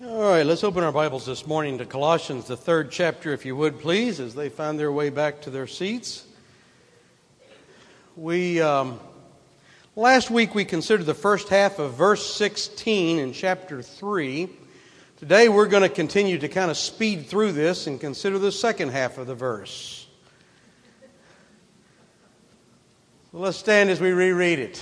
All right, let's open our Bibles this morning to Colossians, the 3rd chapter, if you would, please, as they find their way back to their seats. Last week we considered the first half of verse 16 in chapter 3. Today we're going to continue to kind of speed through this and consider the second half of the verse. So let's stand as we reread it.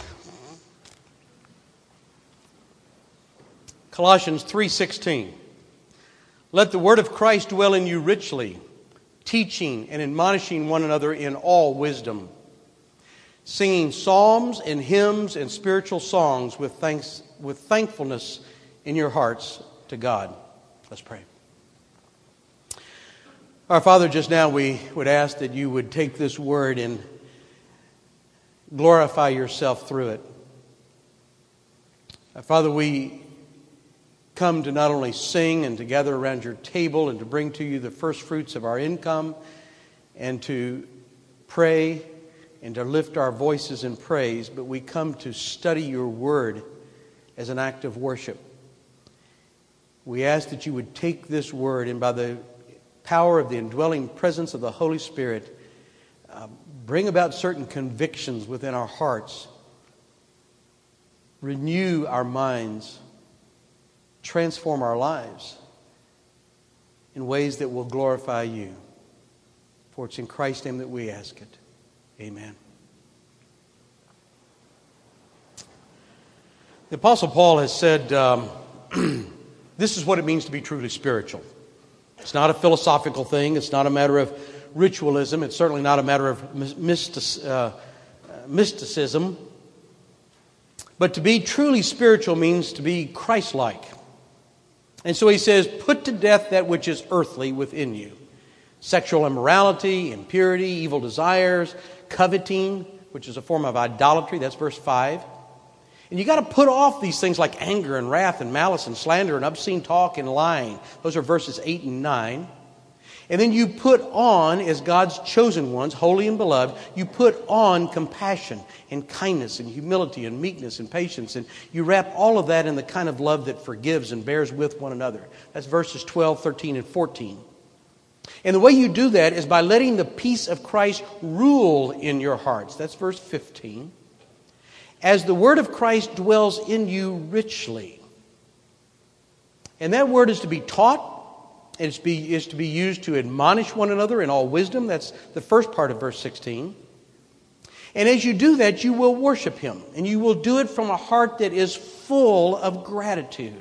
Colossians 3:16. Let the word of Christ dwell in you richly, teaching and admonishing one another in all wisdom, singing psalms and hymns and spiritual songs with thankfulness in your hearts to God. Let's pray. Our Father, just now we would ask that you would take this word and glorify yourself through it. Father, we come to not only sing and to gather around your table and to bring to you the first fruits of our income and to pray and to lift our voices in praise, but we come to study your word as an act of worship. We ask that you would take this word and by the power of the indwelling presence of the Holy Spirit, bring about certain convictions within our hearts, renew our minds, transform our lives in ways that will glorify you. For it's in Christ's name that we ask it. Amen. The Apostle Paul has said, this is what it means to be truly spiritual. It's not a philosophical thing. It's not a matter of ritualism. It's certainly not a matter of mysticism. But to be truly spiritual means to be Christ-like. And so he says, put to death that which is earthly within you. Sexual immorality, impurity, evil desires, coveting, which is a form of idolatry. That's verse 5. And you got to put off these things like anger and wrath and malice and slander and obscene talk and lying. Those are verses 8 and 9. And then you put on, as God's chosen ones, holy and beloved, you put on compassion and kindness and humility and meekness and patience. And you wrap all of that in the kind of love that forgives and bears with one another. That's verses 12, 13, and 14. And the way you do that is by letting the peace of Christ rule in your hearts. That's verse 15. As the word of Christ dwells in you richly. And that word is to be taught. Is to be used to admonish one another in all wisdom. That's the first part of verse 16. And as you do that, you will worship Him. And you will do it from a heart that is full of gratitude.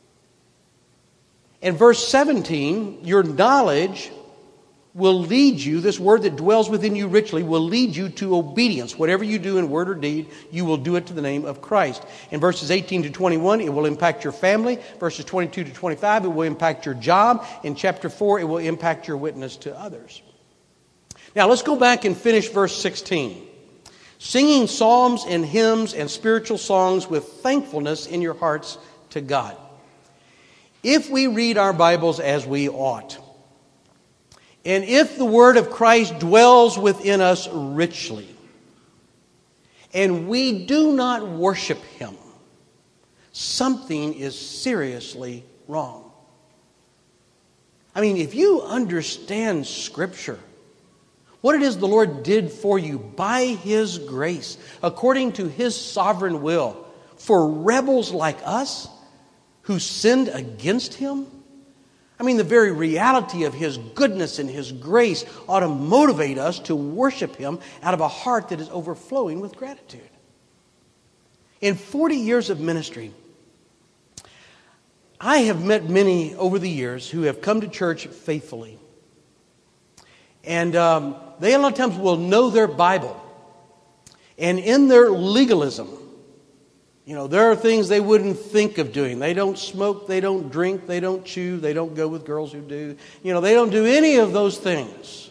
And verse 17, your knowledge will lead you, this word that dwells within you richly, will lead you to obedience. Whatever you do in word or deed, you will do it to the name of Christ. In verses 18 to 21, it will impact your family. Verses 22 to 25, it will impact your job. In chapter 4, it will impact your witness to others. Now, let's go back and finish verse 16. Singing psalms and hymns and spiritual songs with thankfulness in your hearts to God. If we read our Bibles as we ought, and if the word of Christ dwells within us richly, and we do not worship Him, something is seriously wrong. I mean, if you understand Scripture, what it is the Lord did for you by His grace, according to His sovereign will, for rebels like us who sinned against Him, I mean, the very reality of His goodness and His grace ought to motivate us to worship Him out of a heart that is overflowing with gratitude. In 40 years of ministry, I have met many over the years who have come to church faithfully. And they a lot of times will know their Bible. And in their legalism, you know, there are things they wouldn't think of doing. They don't smoke, they don't drink, they don't chew, they don't go with girls who do. You know, they don't do any of those things.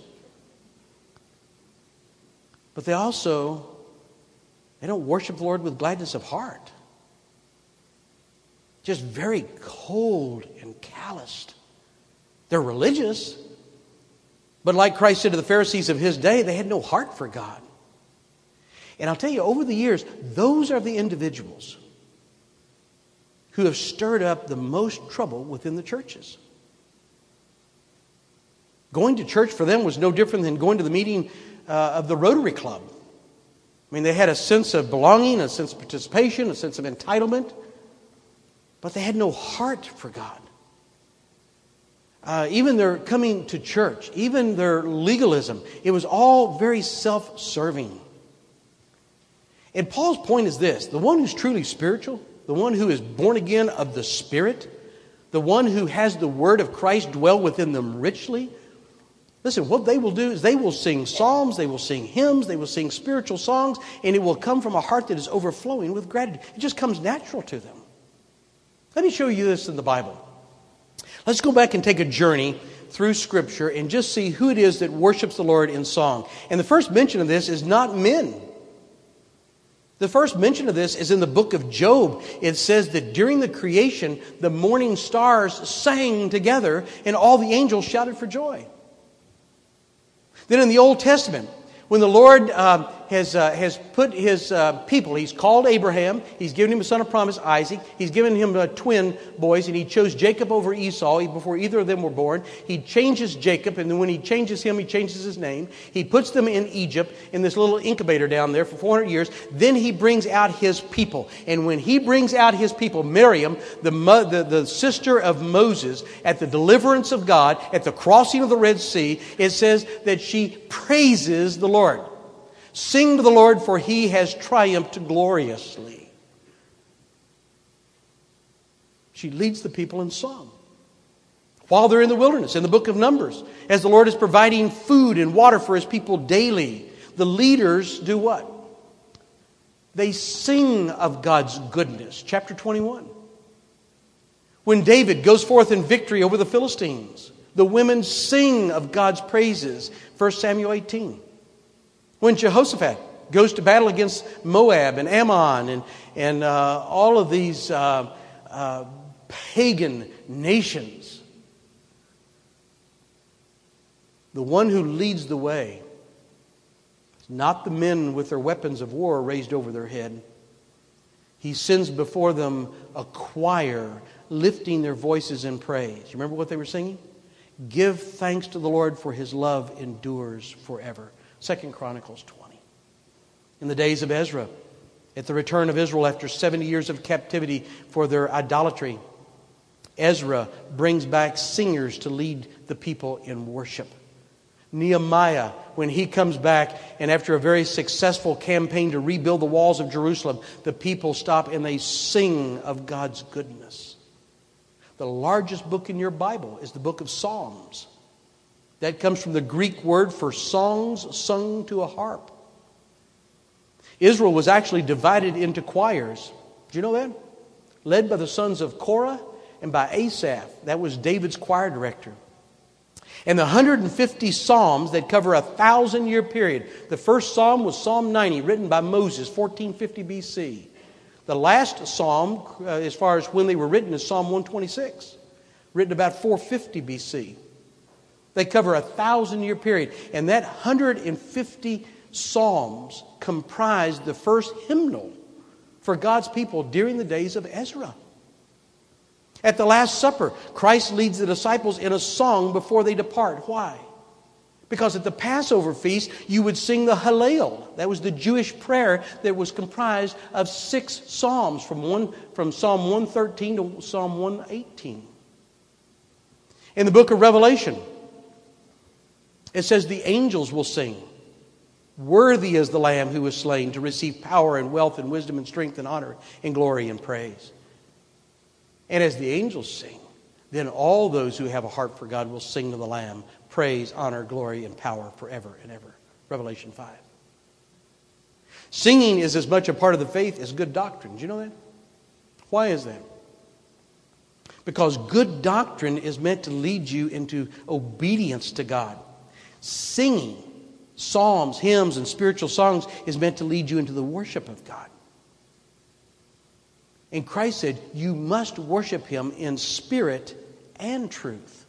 But they don't worship the Lord with gladness of heart. Just very cold and calloused. They're religious. But like Christ said to the Pharisees of His day, they had no heart for God. And I'll tell you, over the years, those are the individuals who have stirred up the most trouble within the churches. Going to church for them was no different than going to the meeting of the Rotary Club. I mean, they had a sense of belonging, a sense of participation, a sense of entitlement, but they had no heart for God. Even their coming to church, even their legalism, it was all very self-serving. And Paul's point is this: the one who's truly spiritual, the one who is born again of the Spirit, the one who has the Word of Christ dwell within them richly, listen, what they will do is they will sing psalms, they will sing hymns, they will sing spiritual songs, and it will come from a heart that is overflowing with gratitude. It just comes natural to them. Let me show you this in the Bible. Let's go back and take a journey through Scripture and just see who it is that worships the Lord in song. And the first mention of this is not men. The first mention of this is in the book of Job. It says that during the creation, the morning stars sang together and all the angels shouted for joy. Then in the Old Testament, when the Lord has put His people, He's called Abraham, He's given him a son of promise, Isaac, He's given him twin boys, and He chose Jacob over Esau before either of them were born. He changes Jacob, and then when He changes him, He changes his name. He puts them in Egypt, in this little incubator down there for 400 years. Then He brings out His people. And when He brings out His people, Miriam, the sister of Moses, at the deliverance of God, at the crossing of the Red Sea, it says that she praises the Lord. Sing to the Lord, for He has triumphed gloriously. She leads the people in song. While they're in the wilderness, in the book of Numbers, as the Lord is providing food and water for His people daily, the leaders do what? They sing of God's goodness. Chapter 21. When David goes forth in victory over the Philistines, the women sing of God's praises. 1 Samuel 18. When Jehoshaphat goes to battle against Moab and Ammon and all of these pagan nations, the one who leads the way is not the men with their weapons of war raised over their head. He sends before them a choir lifting their voices in praise. You remember what they were singing? Give thanks to the Lord, for His love endures forever. 2 Chronicles 20. In the days of Ezra, at the return of Israel after 70 years of captivity for their idolatry, Ezra brings back singers to lead the people in worship. Nehemiah, when he comes back, and after a very successful campaign to rebuild the walls of Jerusalem, the people stop and they sing of God's goodness. The largest book in your Bible is the book of Psalms. That comes from the Greek word for songs sung to a harp. Israel was actually divided into choirs. Did you know that? Led by the sons of Korah and by Asaph. That was David's choir director. And the 150 psalms that cover a 1,000-year period. The first psalm was Psalm 90, written by Moses, 1450 BC. The last psalm, as far as when they were written, is Psalm 126, written about 450 BC. They cover a 1,000-year period. And that 150 psalms comprised the first hymnal for God's people during the days of Ezra. At the Last Supper, Christ leads the disciples in a song before they depart. Why? Because at the Passover feast, you would sing the Hallel. That was the Jewish prayer that was comprised of 6 psalms, from Psalm 113 to Psalm 118. In the book of Revelation, it says the angels will sing. Worthy is the Lamb who was slain to receive power and wealth and wisdom and strength and honor and glory and praise. And as the angels sing, then all those who have a heart for God will sing to the Lamb, praise, honor, glory, and power forever and ever. Revelation 5. Singing is as much a part of the faith as good doctrine. Do you know that? Why is that? Because good doctrine is meant to lead you into obedience to God. Singing, psalms, hymns, and spiritual songs is meant to lead you into the worship of God. And Christ said, you must worship Him in spirit and truth.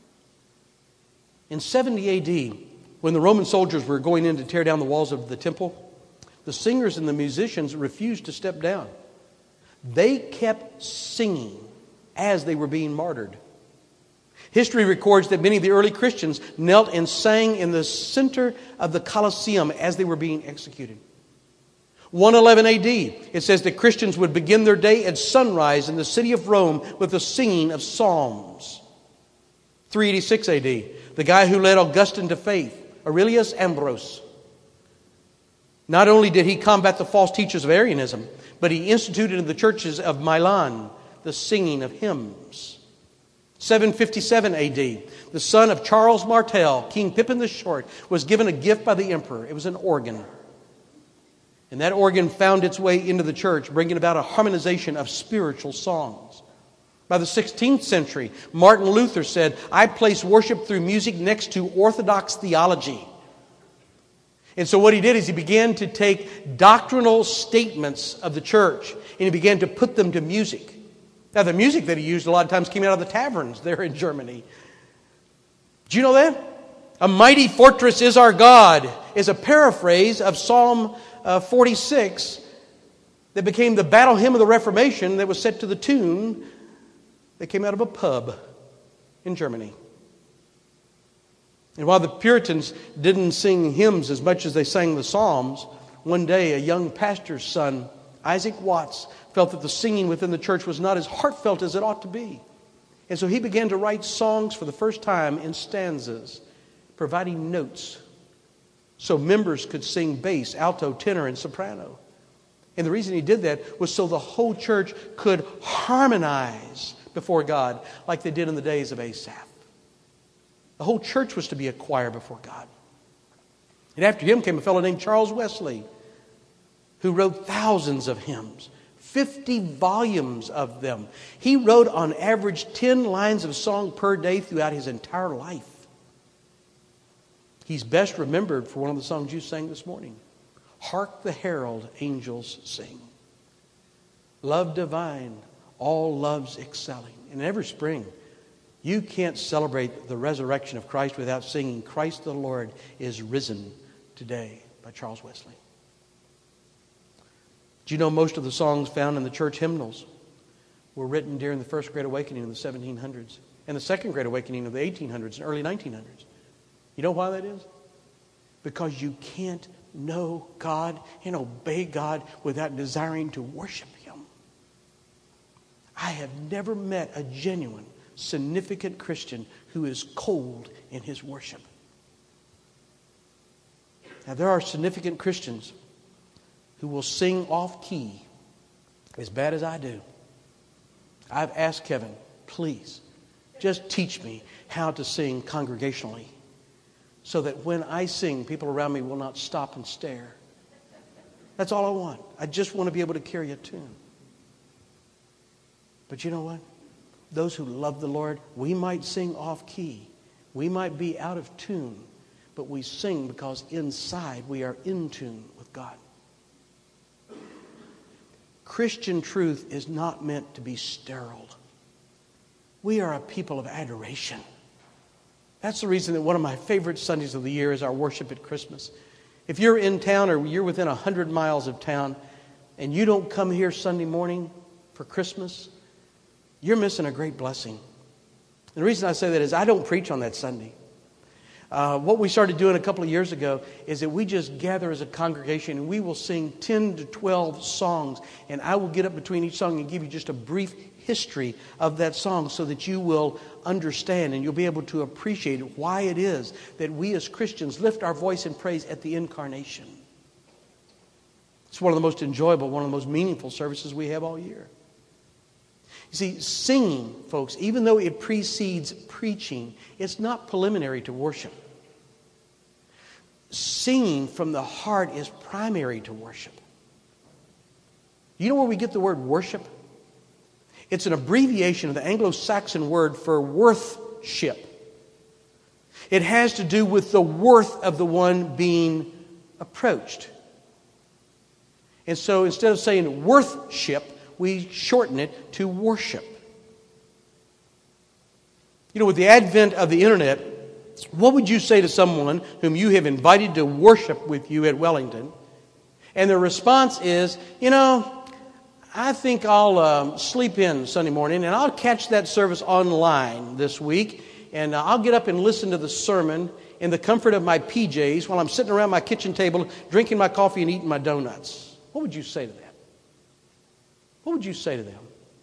In 70 AD, when the Roman soldiers were going in to tear down the walls of the temple, the singers and the musicians refused to step down. They kept singing as they were being martyred. History records that many of the early Christians knelt and sang in the center of the Colosseum as they were being executed. 111 AD, it says that Christians would begin their day at sunrise in the city of Rome with the singing of psalms. 386 AD, the guy who led Augustine to faith, Aurelius Ambrose. Not only did he combat the false teachers of Arianism, but he instituted in the churches of Milan the singing of hymns. 757 AD, the son of Charles Martel, King Pippin the Short, was given a gift by the emperor. It was an organ. And that organ found its way into the church, bringing about a harmonization of spiritual songs. By the 16th century, Martin Luther said, "I place worship through music next to orthodox theology." And so what he did is he began to take doctrinal statements of the church and he began to put them to music. Now, the music that he used a lot of times came out of the taverns there in Germany. Do you know that? "A mighty fortress is our God" is a paraphrase of Psalm 46 that became the battle hymn of the Reformation that was set to the tune that came out of a pub in Germany. And while the Puritans didn't sing hymns as much as they sang the Psalms, one day a young pastor's son, Isaac Watts, felt that the singing within the church was not as heartfelt as it ought to be. And so he began to write songs for the first time in stanzas, providing notes so members could sing bass, alto, tenor, and soprano. And the reason he did that was so the whole church could harmonize before God like they did in the days of Asaph. The whole church was to be a choir before God. And after him came a fellow named Charles Wesley, who wrote thousands of hymns, 50 volumes of them. He wrote on average 10 lines of song per day throughout his entire life. He's best remembered for one of the songs you sang this morning. "Hark the herald angels sing. Love divine, all loves excelling." And every spring, you can't celebrate the resurrection of Christ without singing "Christ the Lord is risen today" by Charles Wesley. Do you know most of the songs found in the church hymnals were written during the First Great Awakening in the 1700s and the Second Great Awakening of the 1800s and early 1900s? You know why that is? Because you can't know God and obey God without desiring to worship Him. I have never met a genuine, significant Christian who is cold in his worship. Now, there are significant Christians who will sing off key as bad as I do. I've asked Kevin, please, just teach me how to sing congregationally so that when I sing, people around me will not stop and stare. That's all I want. I just want to be able to carry a tune. But you know what? Those who love the Lord, we might sing off key. We might be out of tune, but we sing because inside we are in tune with God. Christian truth is not meant to be sterile. We are a people of adoration. That's the reason that one of my favorite Sundays of the year is our worship at Christmas. If you're in town or you're within 100 miles of town and you don't come here Sunday morning for Christmas, you're missing a great blessing. And the reason I say that is I don't preach on that Sunday. What we started doing a couple of years ago is that we just gather as a congregation and we will sing 10 to 12 songs. And I will get up between each song and give you just a brief history of that song so that you will understand and you'll be able to appreciate why it is that we as Christians lift our voice in praise at the incarnation. It's one of the most enjoyable, one of the most meaningful services we have all year. You see, singing, folks, even though it precedes preaching, it's not preliminary to worship. Singing from the heart is primary to worship. You know where we get the word worship? It's an abbreviation of the Anglo-Saxon word for worthship. It has to do with the worth of the one being approached. And so instead of saying worthship, we shorten it to worship. You know, with the advent of the internet, what would you say to someone whom you have invited to worship with you at Wellington? And their response is, I think I'll sleep in Sunday morning, and I'll catch that service online this week, and I'll get up and listen to the sermon in the comfort of my PJs while I'm sitting around my kitchen table drinking my coffee and eating my donuts. What would you say to that? What would you say to them?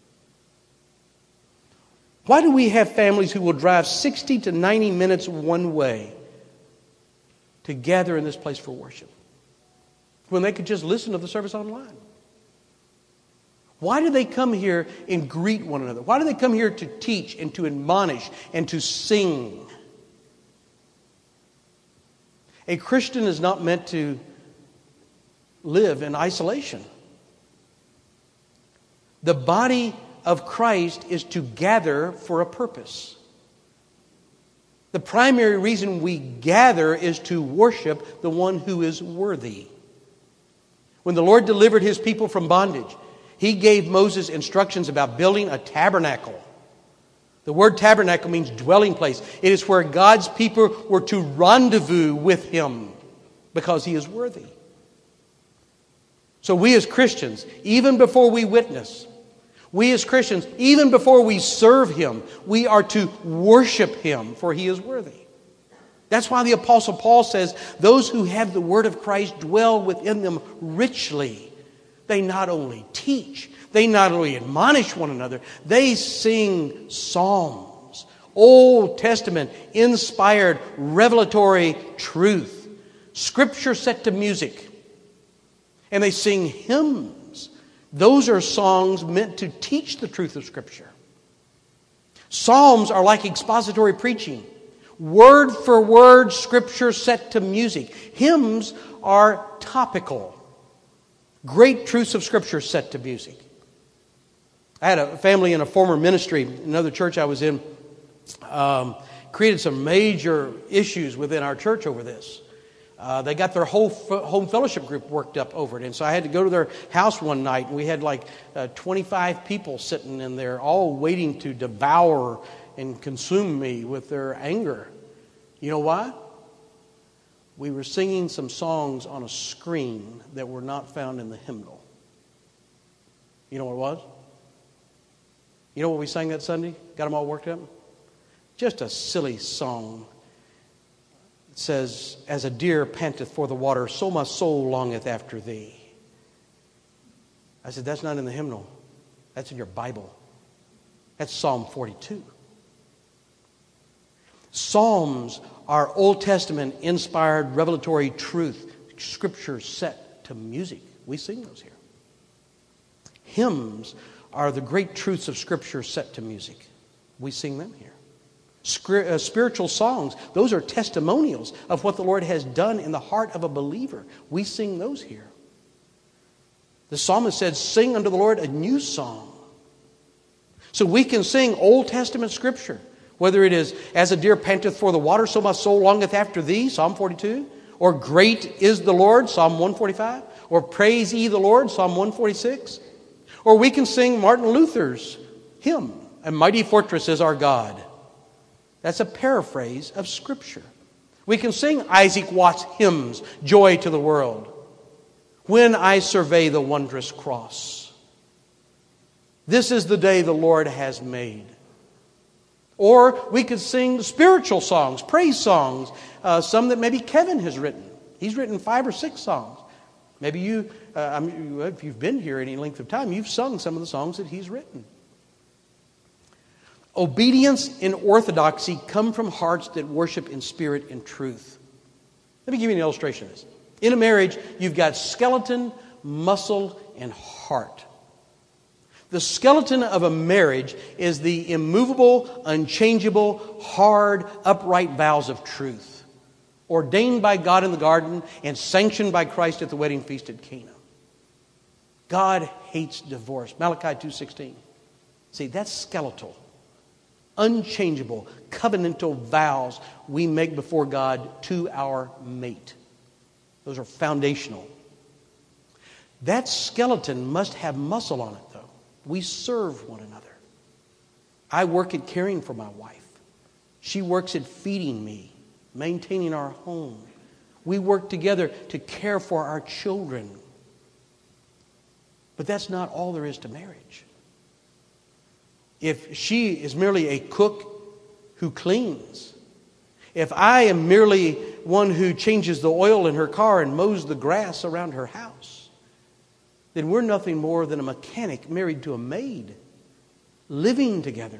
Why do we have families who will drive 60 to 90 minutes one way to gather in this place for worship when they could just listen to the service online? Why do they come here and greet one another? Why do they come here to teach and to admonish and to sing? A Christian is not meant to live in isolation. The body of Christ is to gather for a purpose. The primary reason we gather is to worship the one who is worthy. When the Lord delivered His people from bondage, He gave Moses instructions about building a tabernacle. The word tabernacle means dwelling place. It is where God's people were to rendezvous with Him because He is worthy. So we as Christians, even before we witness, we as Christians, even before we serve Him, we are to worship Him, for He is worthy. That's why the Apostle Paul says, those who have the word of Christ dwell within them richly. They not only teach, they not only admonish one another, they sing psalms, Old Testament inspired revelatory truth, Scripture set to music, and they sing hymns. Those are songs meant to teach the truth of Scripture. Psalms are like expository preaching. Word for word, Scripture set to music. Hymns are topical. Great truths of Scripture set to music. I had a family in a former ministry, another church I was in, created some major issues within our church over this. They got their whole home fellowship group worked up over it. And so I had to go to their house one night, and we had like 25 people sitting in there, all waiting to devour and consume me with their anger. You know why? We were singing some songs on a screen that were not found in the hymnal. You know what it was? You know what we sang that Sunday? Got them all worked up? Just a silly song. It says, as a deer panteth for the water, so my soul longeth after thee. I said, that's not in the hymnal. That's in your Bible. That's Psalm 42. Psalms are Old Testament inspired revelatory truth. Scripture set to music. We sing those here. Hymns are the great truths of Scripture set to music. We sing them here. Spiritual songs, those are testimonials of what the Lord has done in the heart of a believer. We sing those here. The psalmist said, sing unto the Lord a new song. So we can sing Old Testament Scripture, whether it is, as a deer panteth for the water, so my soul longeth after thee, Psalm 42, or great is the Lord, Psalm 145, or praise ye the Lord, Psalm 146. Or we can sing Martin Luther's hymn, A Mighty Fortress is Our God. That's a paraphrase of Scripture. We can sing Isaac Watts' hymns, Joy to the World, When I Survey the Wondrous Cross, This is the Day the Lord has Made. Or we could sing spiritual songs, praise songs, some that maybe Kevin has written. He's written 5 or 6 songs. Maybe you, if you've been here any length of time, you've sung some of the songs that he's written. Obedience and orthodoxy come from hearts that worship in spirit and truth. Let me give you an illustration of this. In a marriage, you've got skeleton, muscle, and heart. The skeleton of a marriage is the immovable, unchangeable, hard, upright vows of truth, ordained by God in the garden and sanctioned by Christ at the wedding feast at Cana. God hates divorce. Malachi 2:16. See, that's skeletal. Unchangeable, covenantal vows we make before God to our mate. Those are foundational. That skeleton must have muscle on it, though. We serve one another. I work at caring for my wife. She works at feeding me, maintaining our home. We work together to care for our children. But that's not all there is to marriage. If she is merely a cook who cleans, if I am merely one who changes the oil in her car and mows the grass around her house, then we're nothing more than a mechanic married to a maid, living together.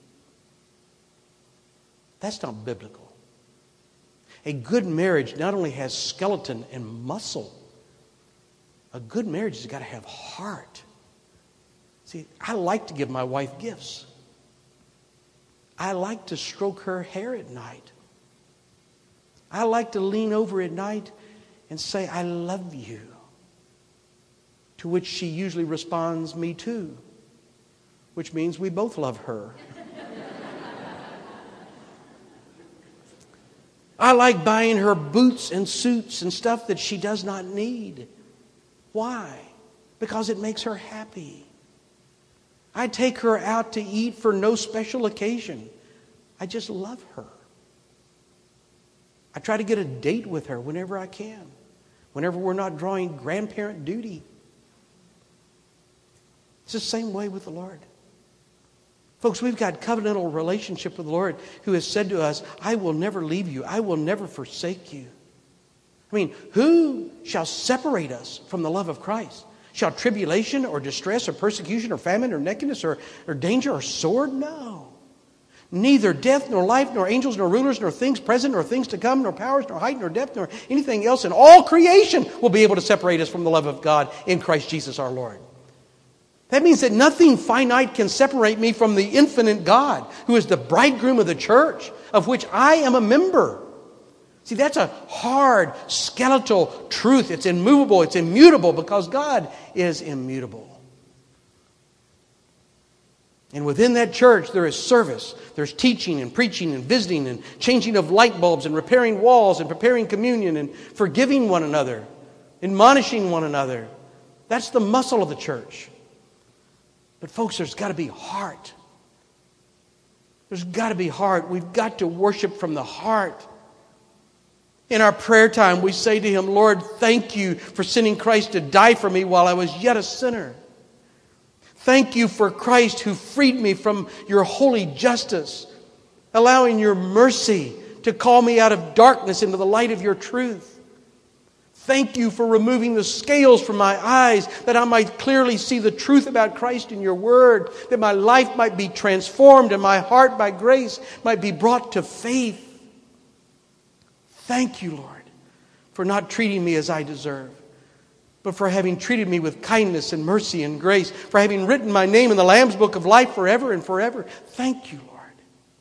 That's not biblical. A good marriage not only has skeleton and muscle, a good marriage has got to have heart. See, I like to give my wife gifts. I like to stroke her hair at night. I like to lean over at night and say, I love you. To which she usually responds, me too. Which means we both love her. I like buying her boots and suits and stuff that she does not need. Why? Because it makes her happy. I take her out to eat for no special occasion. I just love her. I try to get a date with her whenever I can, whenever we're not drawing grandparent duty. It's the same way with the Lord. Folks, we've got covenantal relationship with the Lord who has said to us, I will never leave you. I will never forsake you. I mean, who shall separate us from the love of Christ? Shall tribulation or distress or persecution or famine or nakedness or danger or sword? No. Neither death nor life nor angels nor rulers nor things present nor things to come nor powers nor height nor depth nor anything else in all creation will be able to separate us from the love of God in Christ Jesus our Lord. That means that nothing finite can separate me from the infinite God who is the bridegroom of the church, of which I am a member. See, that's a hard, skeletal truth. It's immovable, it's immutable, because God is immutable. And within that church, there is service. There's teaching and preaching and visiting and changing of light bulbs and repairing walls and preparing communion and forgiving one another, admonishing one another. That's the muscle of the church. But folks, there's got to be heart. There's got to be heart. We've got to worship from the heart. In our prayer time, we say to Him, Lord, thank you for sending Christ to die for me while I was yet a sinner. Thank you for Christ who freed me from your holy justice, allowing your mercy to call me out of darkness into the light of your truth. Thank you for removing the scales from my eyes that I might clearly see the truth about Christ in your word, that my life might be transformed and my heart by grace might be brought to faith. Thank you, Lord, for not treating me as I deserve, but for having treated me with kindness and mercy and grace, for having written my name in the Lamb's book of life forever and forever. Thank you, Lord.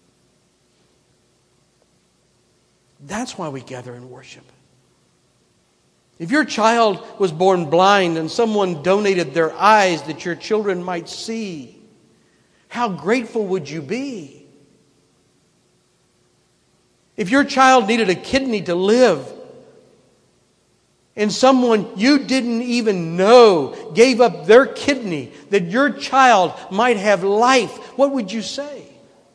That's why we gather and worship. If your child was born blind and someone donated their eyes that your children might see, how grateful would you be? If your child needed a kidney to live and someone you didn't even know gave up their kidney that your child might have life, what would you say?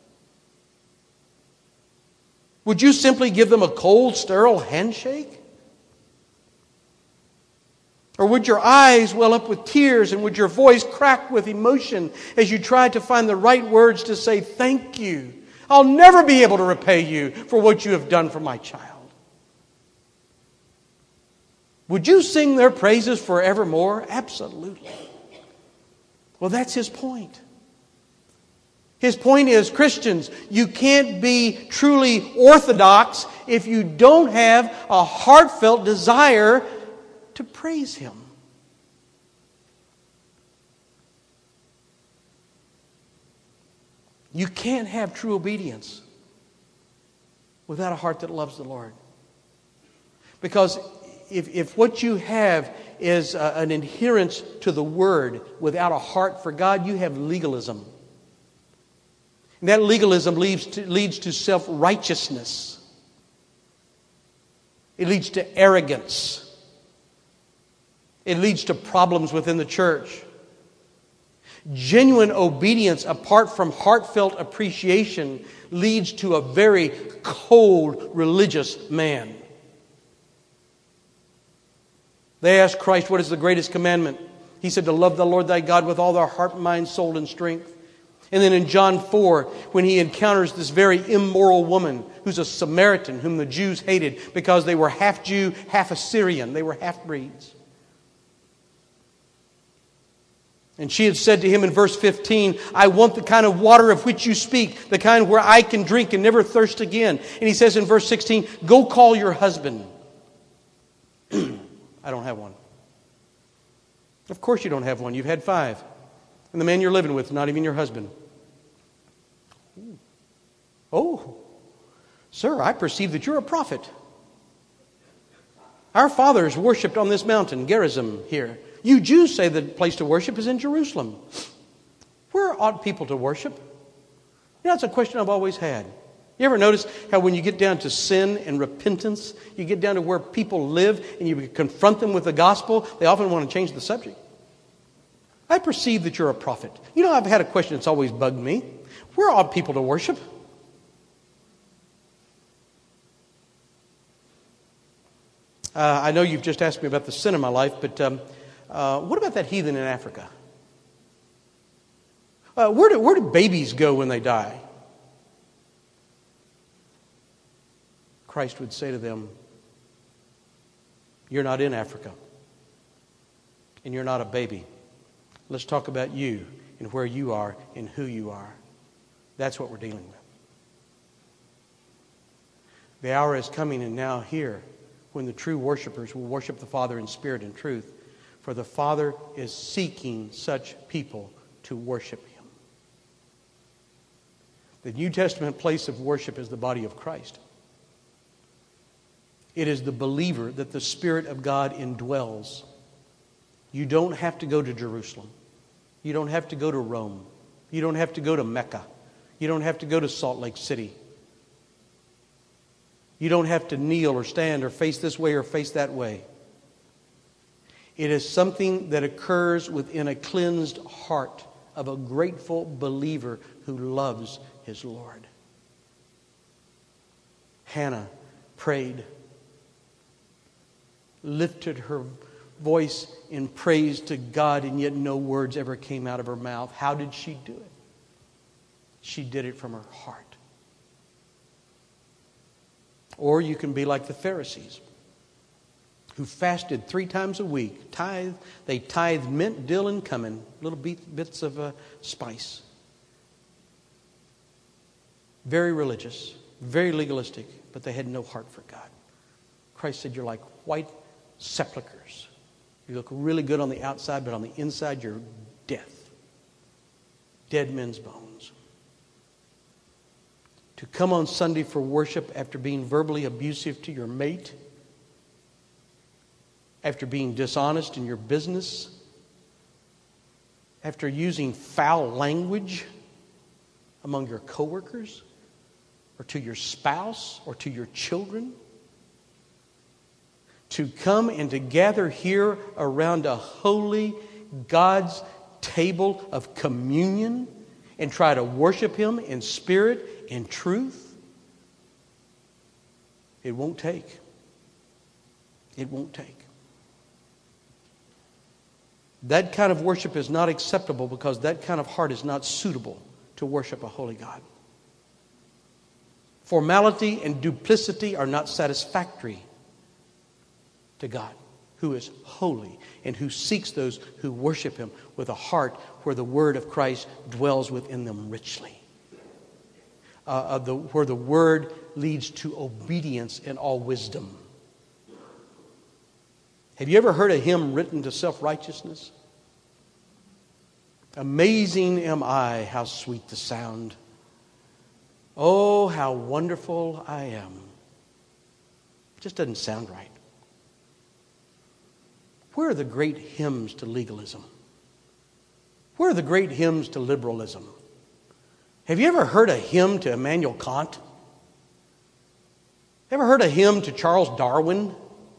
Would you simply give them a cold, sterile handshake? Or would your eyes well up with tears and would your voice crack with emotion as you tried to find the right words to say, thank you. I'll never be able to repay you for what you have done for my child. Would you sing their praises forevermore? Absolutely. Well, that's his point. His point is, Christians, you can't be truly orthodox if you don't have a heartfelt desire to praise Him. You can't have true obedience without a heart that loves the Lord. Because if what you have is an adherence to the Word without a heart for God, you have legalism. And that legalism leads to self-righteousness. It leads to arrogance. It leads to problems within the church. Genuine obedience apart from heartfelt appreciation leads to a very cold religious man. They asked Christ, what is the greatest commandment? He said to love the Lord thy God with all thy heart, mind, soul, and strength. And then in John 4, when he encounters this very immoral woman who's a Samaritan whom the Jews hated because they were half Jew, half Assyrian. They were half-breeds. And she had said to him in verse 15, I want the kind of water of which you speak, the kind where I can drink and never thirst again. And he says in verse 16, go call your husband. I don't have one. Of course you don't have one. You've had 5. And the man you're living with is not even your husband. Oh, sir, I perceive that you're a prophet. Our fathers worshipped on this mountain, Gerizim here. You Jews say the place to worship is in Jerusalem. Where ought people to worship? You know, that's a question I've always had. You ever notice how when you get down to sin and repentance, you get down to where people live and you confront them with the gospel, they often want to change the subject. I perceive that you're a prophet. You know, I've had a question that's always bugged me. Where ought people to worship? I know you've just asked me about the sin in my life, but what about that heathen in Africa? Where do babies go when they die? Christ would say to them, you're not in Africa, and you're not a baby. Let's talk about you and where you are and who you are. That's what we're dealing with. The hour is coming and now here when the true worshipers will worship the Father in spirit and truth. For the Father is seeking such people to worship Him. The New Testament place of worship is the body of Christ. It is the believer that the Spirit of God indwells. You don't have to go to Jerusalem. You don't have to go to Rome. You don't have to go to Mecca. You don't have to go to Salt Lake City. You don't have to kneel or stand or face this way or face that way. It is something that occurs within a cleansed heart of a grateful believer who loves his Lord. Hannah prayed, lifted her voice in praise to God, and yet no words ever came out of her mouth. How did she do it? She did it from her heart. Or you can be like the Pharisees, who fasted 3 times a week. They tithed mint, dill, and cumin, little bits of spice. Very religious, very legalistic, but they had no heart for God. Christ said, you're like white sepulchres. You look really good on the outside, but on the inside you're death. Dead men's bones. To come on Sunday for worship after being verbally abusive to your mate, after being dishonest in your business, after using foul language among your coworkers, or to your spouse, or to your children, to come and to gather here around a holy God's table of communion and try to worship Him in spirit and truth, it won't take. It won't take. That kind of worship is not acceptable because that kind of heart is not suitable to worship a holy God. Formality and duplicity are not satisfactory to God, who is holy and who seeks those who worship Him with a heart where the Word of Christ dwells within them richly. Where the Word leads to obedience in all wisdom. Have you ever heard a hymn written to self-righteousness? Amazing am I, how sweet the sound. Oh, how wonderful I am. It just doesn't sound right. Where are the great hymns to legalism? Where are the great hymns to liberalism? Have you ever heard a hymn to Immanuel Kant? Ever heard a hymn to Charles Darwin?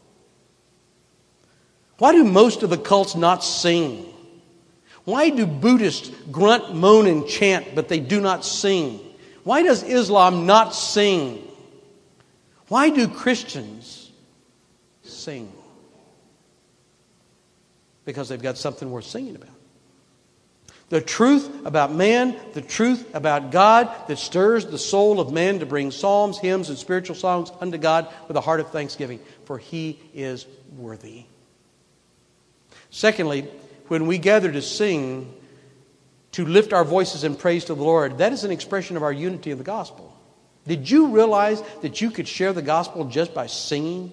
Why do most of the cults not sing? Why do Buddhists grunt, moan, and chant, but they do not sing? Why does Islam not sing? Why do Christians sing? because they've got something worth singing about. The truth about man, the truth about God that stirs the soul of man to bring psalms, hymns, and spiritual songs unto God with a heart of thanksgiving, for He is worthy. Secondly, when we gather to sing, to lift our voices in praise to the Lord, that is an expression of our unity in the gospel. Did you realize that you could share the gospel just by singing?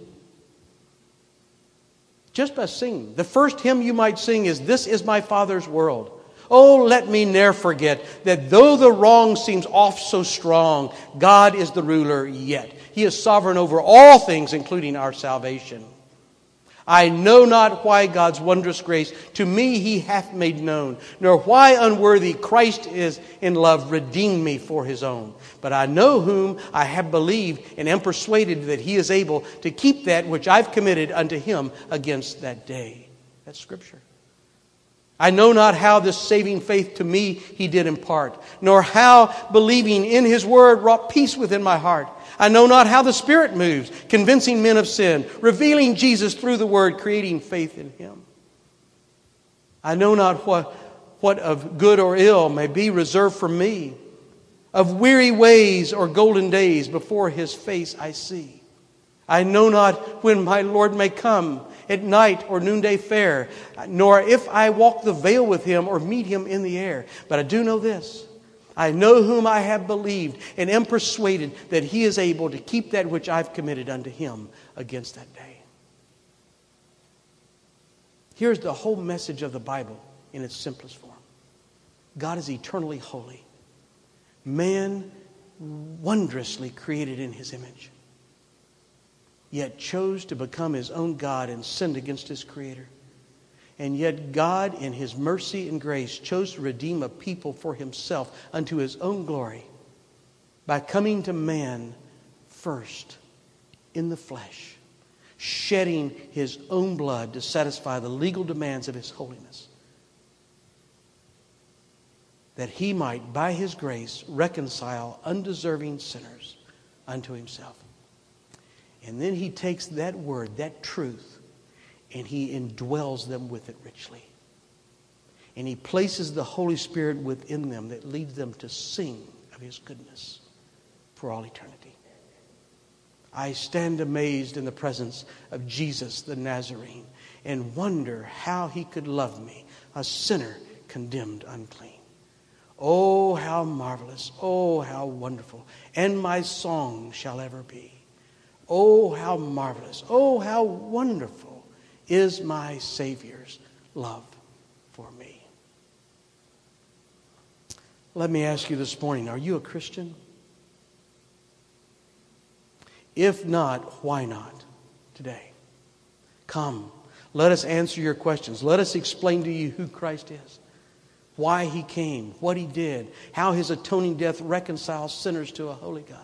Just by singing. The first hymn you might sing is, "This is my Father's world. Oh, let me ne'er forget that though the wrong seems oft so strong, God is the ruler yet. He is sovereign over all things, including our salvation. I know not why God's wondrous grace to me He hath made known, nor why unworthy Christ is in love redeemed me for His own. But I know whom I have believed and am persuaded that He is able to keep that which I've committed unto Him against that day." That's Scripture. I know not how this saving faith to me He did impart, nor how believing in His word wrought peace within my heart. I know not how the Spirit moves, convincing men of sin, revealing Jesus through the word, creating faith in Him. I know not what of good or ill may be reserved for me, of weary ways or golden days before His face I see. I know not when my Lord may come, at night or noonday fair, nor if I walk the vale with Him or meet Him in the air. But I do know this: I know whom I have believed and am persuaded that He is able to keep that which I've committed unto Him against that day. Here's the whole message of the Bible in its simplest form. God is eternally holy. Man wondrously created in His image, yet chose to become his own God and sinned against his Creator. And yet God, in His mercy and grace, chose to redeem a people for Himself unto His own glory by coming to man first in the flesh, shedding His own blood to satisfy the legal demands of His holiness, that He might, by His grace, reconcile undeserving sinners unto Himself. And then He takes that word, that truth, and He indwells them with it richly. And He places the Holy Spirit within them that leads them to sing of His goodness for all eternity. I stand amazed in the presence of Jesus the Nazarene and wonder how He could love me, a sinner condemned unclean. Oh, how marvelous, oh, how wonderful, and my song shall ever be. Oh, how marvelous, oh, how wonderful is my Savior's love for me. Let me ask you this morning, are you a Christian? If not, why not today? Come, let us answer your questions. Let us explain to you who Christ is, why He came, what He did, how His atoning death reconciles sinners to a holy God.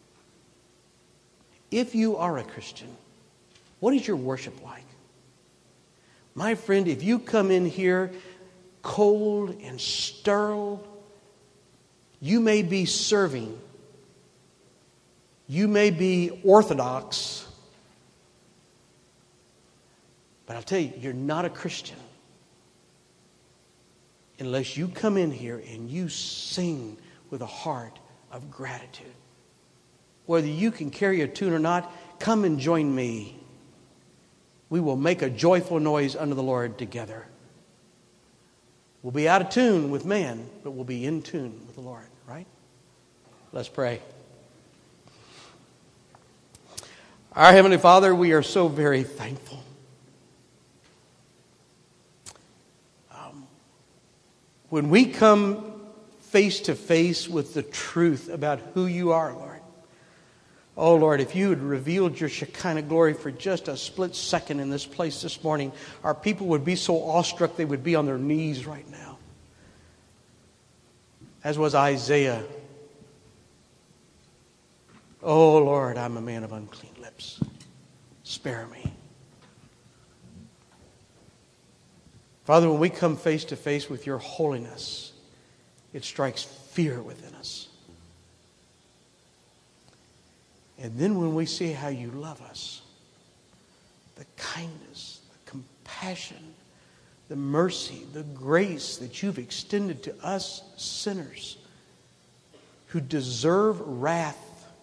If you are a Christian, what is your worship like? My friend, if you come in here cold and sterile, you may be serving, you may be orthodox, but I'll tell you, you're not a Christian unless you come in here and you sing with a heart of gratitude. Whether you can carry a tune or not, come and join me. We will make a joyful noise unto the Lord together. We'll be out of tune with man, but we'll be in tune with the Lord, right? Let's pray. Our Heavenly Father, we are so very thankful. When we come face to face with the truth about who You are, Lord, oh, Lord, if You had revealed Your Shekinah glory for just a split second in this place this morning, our people would be so awestruck they would be on their knees right now. As was Isaiah. Oh, Lord, I'm a man of unclean lips. Spare me. Father, when we come face to face with Your holiness, it strikes fear within us. And then when we see how You love us, the kindness, the compassion, the mercy, the grace that you've extended to us sinners who deserve wrath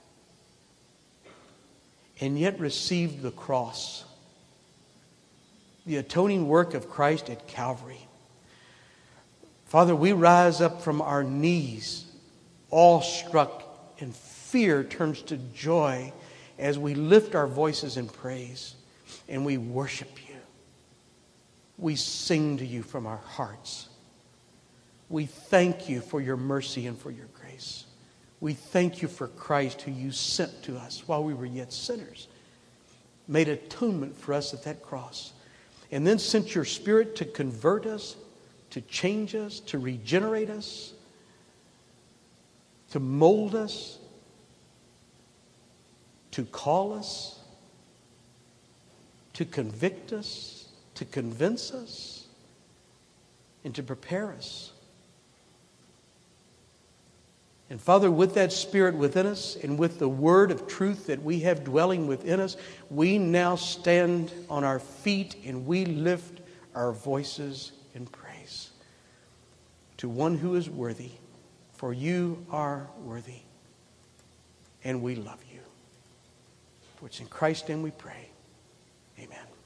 and yet received the cross, the atoning work of Christ at Calvary. Father, we rise up from our knees, awestruck, and fear turns to joy as we lift our voices in praise and we worship you. We sing to you from our hearts. We thank you for your mercy and for your grace. We thank you for Christ, who you sent to us while we were yet sinners, made atonement for us at that cross, and then sent your Spirit to convert us, to change us, to regenerate us, to mold us, to call us, to convict us, to convince us, and to prepare us. And Father, with that Spirit within us and with the word of truth that we have dwelling within us, we now stand on our feet and we lift our voices in praise to one who is worthy, for you are worthy, and we love you. For it's in Christ's name we pray. Amen.